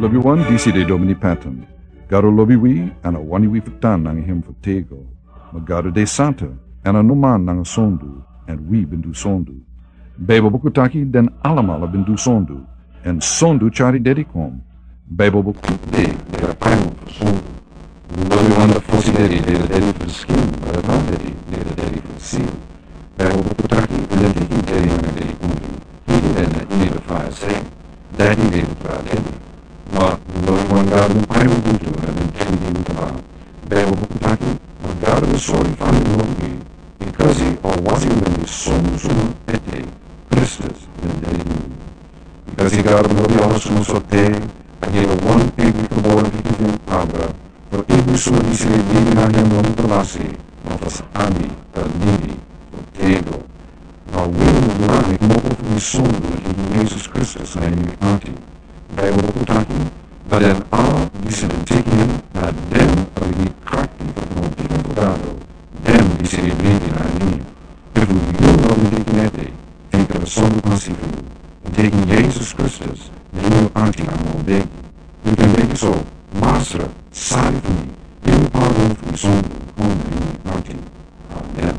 Labiwan disi de Domini Patton. Garo lobiwi ana waniwi futan nang him futego. Magaro de Santa ana numan nang sondu and we bindu sondu. Bebo bukutaki den alamala bindu sondu and sondu chari dedikom. Bebo de era primo for sondu. Labiwan da fossi dedi for skin, but not dedi for seal. Bebo bukutaki identiki dedi nang dedi kumbi. Hidi denne identify saying, daddy identify dedi. Ma magari un paio di cultura all'interno di Utah, bevo buttati, magari le soli fanno lunghi, i casi o quasi quelli sono e te, Christus, i casi garbo di sono sotte, a glielo buon pigli che vuole di chi abra, per ibi sono di se vivi na him non trassi, ma fas ami, per nidi, per tego, ma uno di lani mopo fu di sono di Jesus Christus na imi anti, bevo buttati, but then all dice taking them are the cracking from taking Fogado, them dice breathing I need. If we do not be taking that day, take the son passive and taking Jesus Christus, the new auntie I'm all big. You can make it so, master, side for me, you pardon for the son, home the auntie. Amen.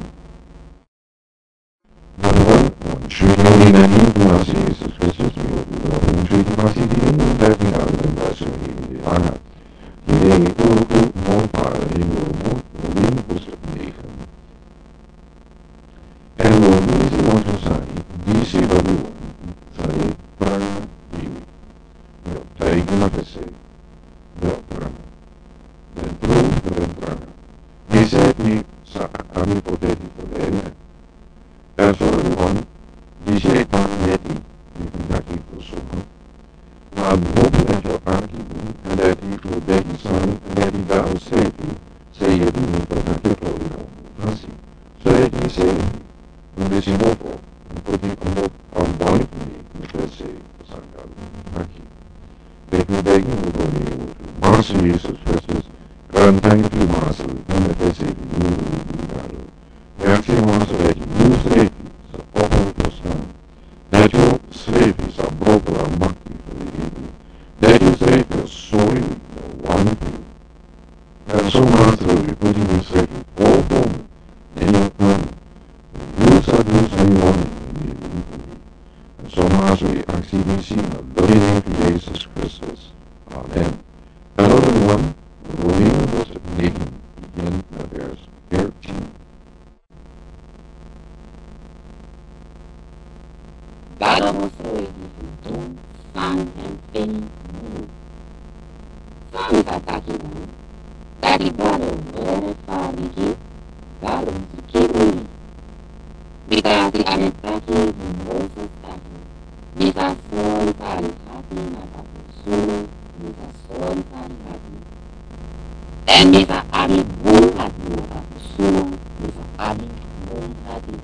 One shooting only that you can see Jesus Christus, one shooting masih di dari dalam bahasa ini anak. Ini guru mau para ini guru pusat pendidikan. Elo misi macam saya di sini saya pernah ini. Saya guna kasih pernah dan terus pernah. Di sini saat kami potensi potensi. Everyone, di sini kami di pendaki bersama. Maar boven en zo aangeven en dat die voor beter zijn en dat die daar ook zeven, zei je die niet wat naar de vrouwen gaan zien. Zo dat die zeven, en dit is een opval, en voor die omdat aan bouwen van die, met dat zeven, zijn daar ook hier. Weet me denken, we worden hier over Master Jezus Christus, gaan denken voor Master, en met dat zeven, nu we gaan doen. Ja, ik vind Master dat je nu zeven, ze opval voor staan. Dat je zeven, ze broken aan macht. That is a soil one thing. And so much of you putting yourself all home. And you start losing one. And so much of you actually see the living of Jesus Christus. Amen. Another one, Romeo was making begin verse 13. God almost always don't sound and finish. Santa Takina, Daddy Brother, whatever father give, God wants to keep me. Because the Anataki, the Moses Taki, these are so party happy, not a Sulu, these are so party happy. And these are Abi Bull happy, not a Sulu, these are Abi Bull happy.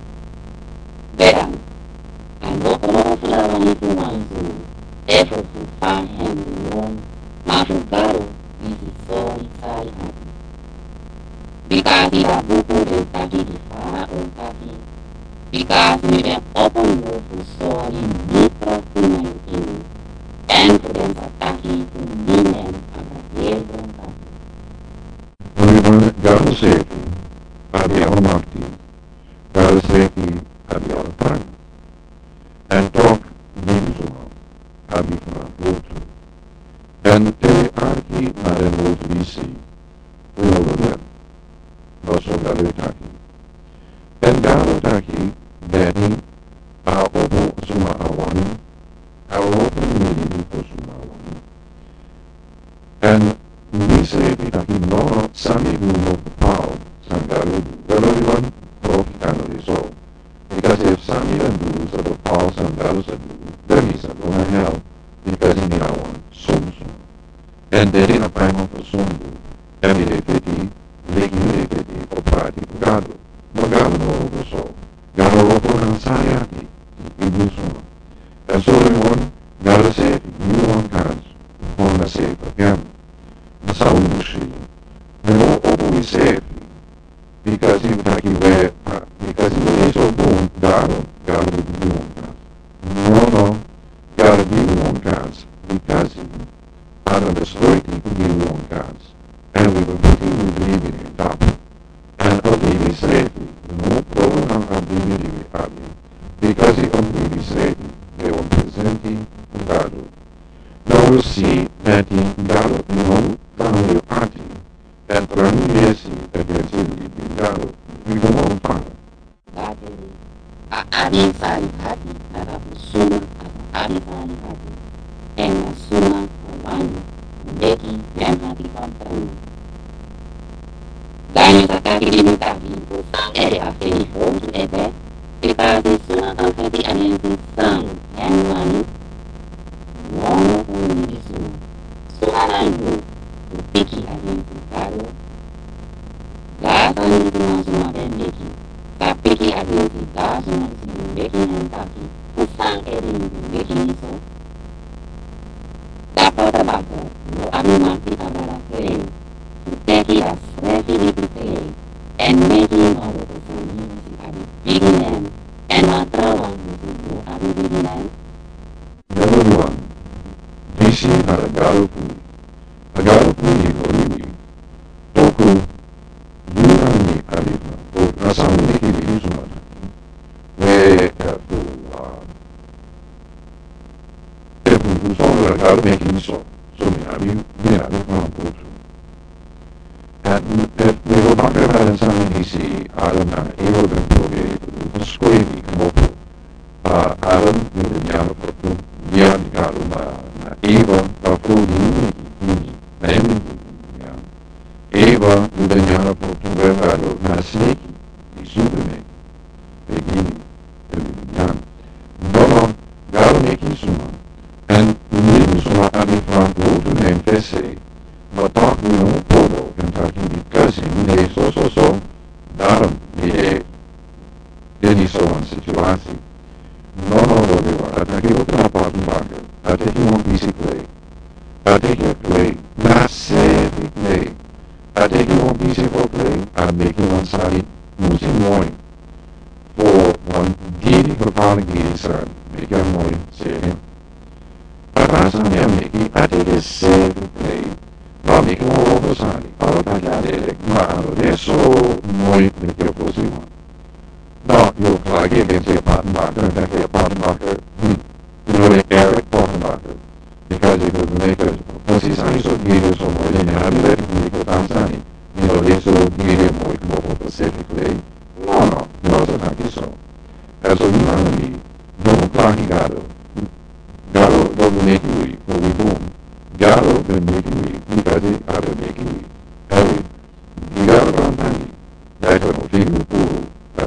Vean, and look all flower if you want to, effort to find him the one. Machucado, this is so exciting happy. Because he has buku de taki di fara o taki. Because we have open door for so in mitra female in. And for them to taki to million and a year from taki. Everyone, God is safety. Abbiamo Marti. God is safety. Abbiamo Tang. And talk, Nimzuma. Abbiamo Lutu. En telearki naar de motivatie, wilde was ook dat uitaki. En daar uitaki, Danny, a opo suma awani, a opo mili for suma awani. En we say itaki no sami no pao, sangaru, everyone profitano di so. Because if sami and do so the pao sangaru sa do, then he's not gonna help, because he need a one. En dari na primo for sondu, e mi ripeti, leghi mi ripeti, o prati pagado, magalo no lo so, garo lo por sayati, ibu sono. E so everyone, garo sefi, you on cards, on la sefa piano, ma sa un uscito. Ne mo opo sefi, because you taki we, because you so boom, garo di you on cards. No, garo di you on cards, because Tranviesi ragazzi di Galo, mi come fare? Dateli a Arifali Hati, Narabusuma, Arifali Hati, and Asuma, Wani, Beki, and Hati Company. Dani Sakaki Limitati, Ere Afeni Fold Ede, Picadi Suna of Hati Anensi Sang, and Wani, Wono Unisu, Suhanangu, Biki Anensi Karo, Gazan Masuma Beki. Tapiki Adinsi Dazuma Beki and Taki, Usang Erin Beki Niso. Dapota Baka, no Abimaki Abara Play, Teki as Refi Play, and making all of the San Bigman, and Matrawan no Abigman. Number one, DC had a Galo Pui, Toku, Yurani Arifa, or Rasam Niki Yusman, where who's all about making so many of you, and if we were not about in some DC, Adam, Eva, the Squavy, Mopo, Adam, Yama, Yan, Eva, Eva, Udanyana, Portugal, Nasniki, Superman, Begini, Yan, Nono, Galmaki Suma, and Suma Abifran, Wotu name Pese, but talk me no Polo, Kentucky, because in the so, Daram, the Denny so on situation. No, atake outra parte do bagulho, atake uma bicicleta, atake play, not safe play, atake uma bicicleta play, atake uma sari, muito muito, for one diri bepaalde gerisan, make a mooi zeggen. Arrasa me make, atake safe play, maar make uma outra sari, atake atake, maar adesso mooi make a possible. No, you'll flag against a Pottenbacher and take a Pottenbacher, really Eric Pottenbacher, because you could make a position so give so more than you have let it make a Tanzani. You know, they so give it more specifically. No, so not so. As a humanity, don't flag Garo don't make you weak, but we boom. Garo will make you weak, because it ought to make you weak. Every, you got around Tangi, that's what figure pool.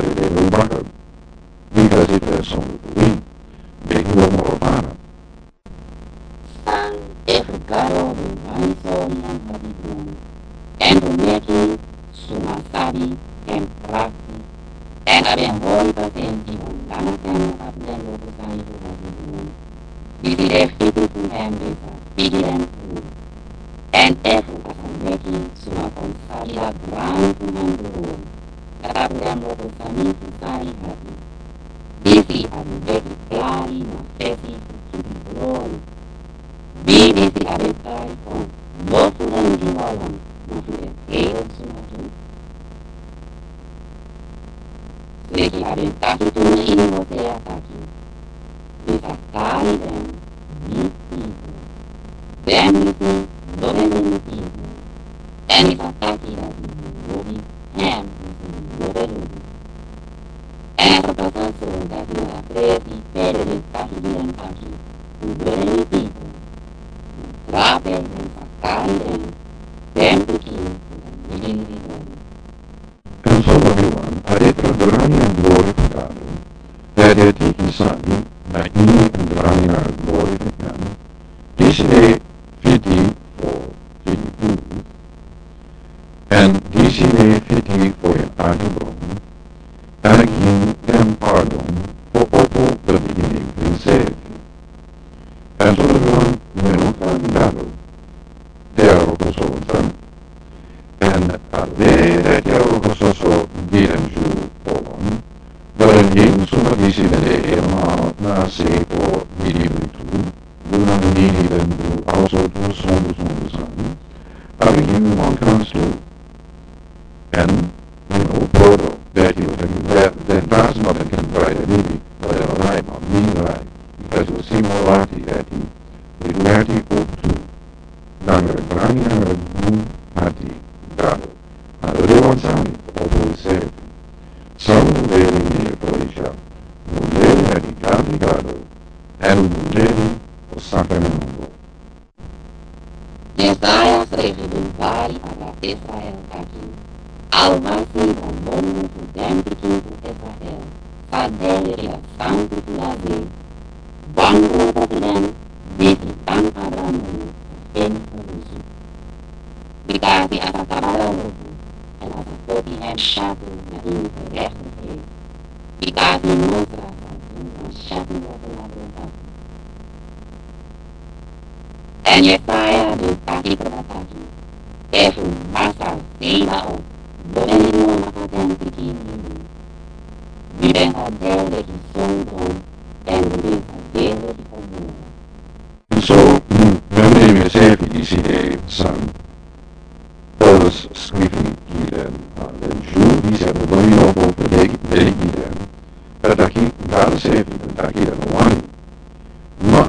Because it has some wind, make you more fun. Sang Efugaro, Waniso, Yantabibun, and Umeki, Sumasabi, and Prakti, and Abenhoi, and even Lanakan of the local side of the moon. Busy their people and busy them too. And Efugasi, Sumakon Saria, Grand Kumanduru. Abbiamo portato fare happy. Busy and very clari, ma fesi to the glory. Be busy at a time for both of them in Holland, not to the scale soon. Seki avventati tu in mote attacchi. Disattari them, meet people. Then you see, dove many people. And if attacchi that will be ham. Era passato da una presi per le facili and facili, very people. Trape and factare, tempo chi, And so everyone, I did Grani and glorificato, that it taken Sani, Magni and Grani are glorificato, Diside fiti for 52, and Diside fiti for an article, Agin and pardon for Oppo the beginning in safety. And so everyone went on battle. They are also done. And they that are also didn't you Poland, but in soon as you see na say for medieval too, do not need even to also do some, I mean, one comes to, and Proto, that you that does not can write a baby, but a life of being right, because you see more likely that you will let you go to Nanger, Granger, Hati, Gado. avanzare dopo il servi. Sono veri nel provincia, volere di caricare, e un volere o sacramento. Jesaja schreef in een baai para Israël aqui. Almasi dan monden voor den pequeno Israël. Sadele e a santo lazer. Bango patrem, desse tan aramu, fen farusu. Bigati asa tabaranovo, en asa topi hem chato na in gerechtigheid. Bigati mostra van chato over la verdade. En Jesaja doet taki perbataki. Even masal sila o, domenino makaten pequeno. Vi ben a dele que sondron, en vi a dele que comuna. So, wanneer we zeven die CD zijn, alles schrijven hierin aan de Jew, die zijn er nog op over de hierin. Per dat je daar zeven, dat je er nog aan. Maar,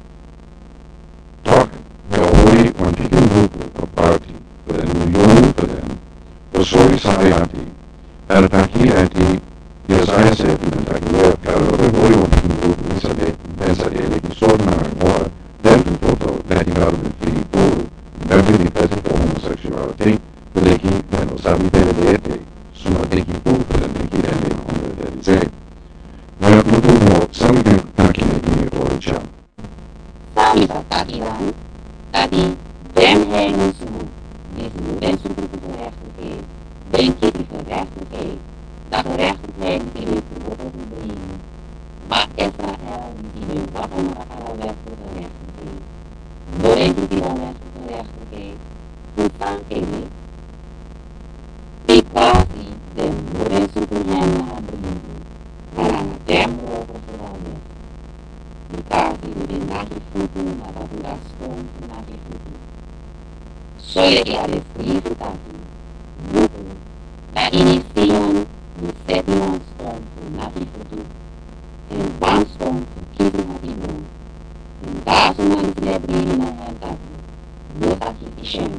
toch, we horen van die groepen op party, voor een miljoen voor hen, voor zo'n saaiati, en dat je uit die Jesaja zeven, dat je wel kan horen van die groepen, mensen die soort naar horen, dentro foto that you got to be people, every defensive for homosexuality, for they keep them or something they so not they keep food for them, they keep them on the day. Now, look more, some can calculate in your own job. Sami sa takilan, tadi ben hengen zo, deze ben zoeken voor gerechtigheid, ben kippen voor gerechtigheid, dat gerechtigheid die we verwoorden te brengen. Maar Israël die we wachten naar alle weg voor gerechtigheid. Door een die dan weg voor gerechtigheid, hoe kan ik niet? Ik quasi de moeder zoeken hem naar brengen, maar aan het tempo over veranderd. Die quasi de naar je voeten, maar dat u daar stond naar je voeten. Soy que al escribir taki, buku, la inician de sétima stond naar je voeten. En baanstond kiezen naar die moed. En daar zo naar het lebrien naar het taki. Moet dat je die shem.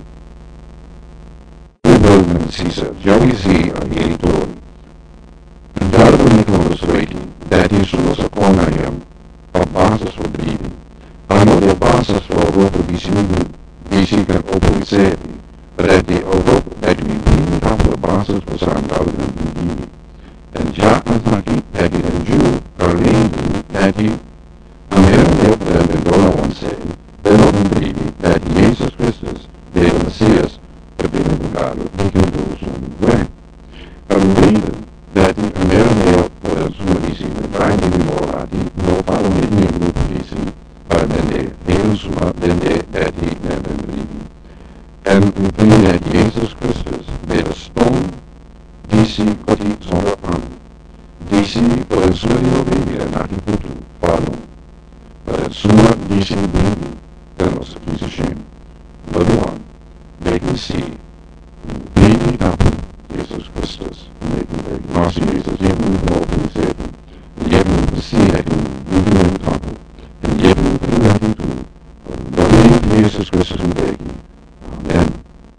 De Bowman Caesar, Joey Z, aan jullie toren. En daardoor Nicholas Reiki, dat is zoals ik kwam naar hem, op basis voor brieven. En op basis voor Europa die zich kan oppoliseren, dat die Europa, dat we niet op de basis voor zijn gouden en en ja, als hij dat hij een Jew alleen dat hij aan heel veel de dood zijn, dan op een brief dat Jezus Christus, de Messias, verbinden elkaar die kan doen zo'n weg. Een reden dat hij een heel voor een zomervisie met trein die we die nog vallen niet meer goed visie, maar dan de heel zomer, dan de dat hij naar de brief. En we vinden dat Jezus Christus, de stond, die zich wat hij zonder aan. DC por el suo baby and not equal to follow. But as soon as DC baby, that was a piece of shame. But one, they can see baby happen, Jesus Christus, they can make Marcy Jesus, yet we know what he said, and yet we can see that we can make happen, and yet we can have him too. But Jesus Christus and baby. Amen.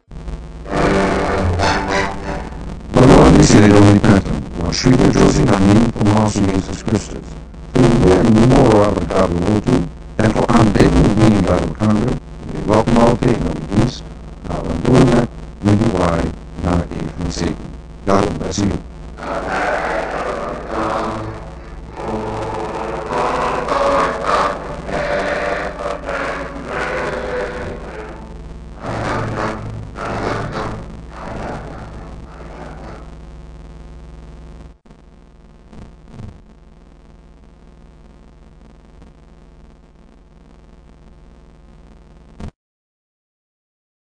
But one is the only pattern. Sri rejoicing aan hem van Master Jezus Christus. Toen we morgen aan elkaar bewoten en voor aanbidding mening bij elkaar, we welkom altijd naar de dienst, naar een doorweg, met de waai, naar even zegen. God bless you.